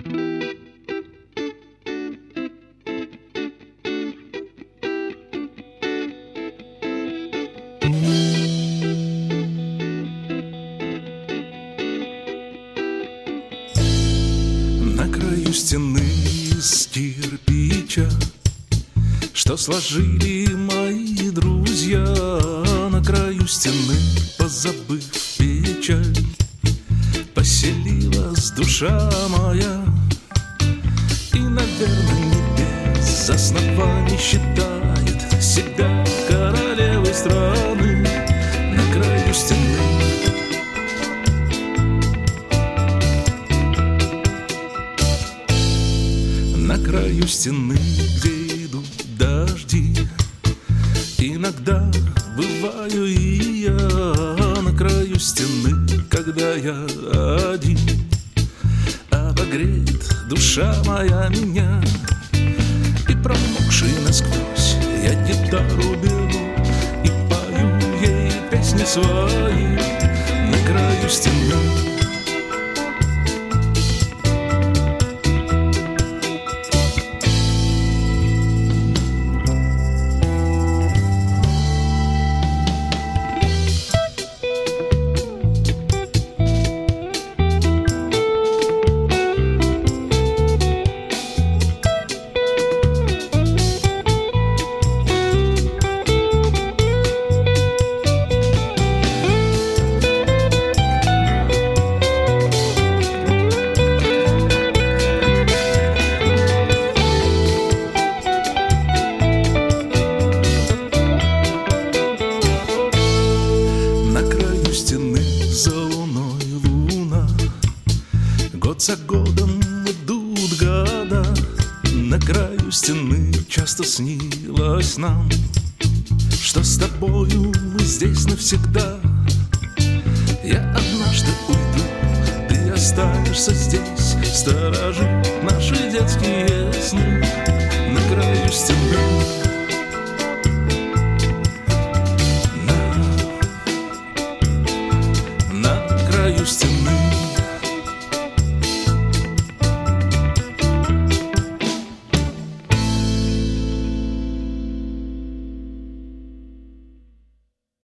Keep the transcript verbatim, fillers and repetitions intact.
На краю стены из кирпича, что сложили мои друзья, на краю стены, позабыв печаль, поселилась душа моя. И, наверное, небес за основание считает себя королевой страны. На краю стены На краю стены, где идут дожди, иногда бываю и я. На краю стены, когда я один, обогреет душа моя меня. И промокший насквозь я гитару беру и пою ей песни свои. На краю стены за луной луна, год за годом идут года. На краю стены часто снилось нам, что с тобою мы здесь навсегда. Я однажды уйду, ты останешься здесь, сторожить наши детские сны.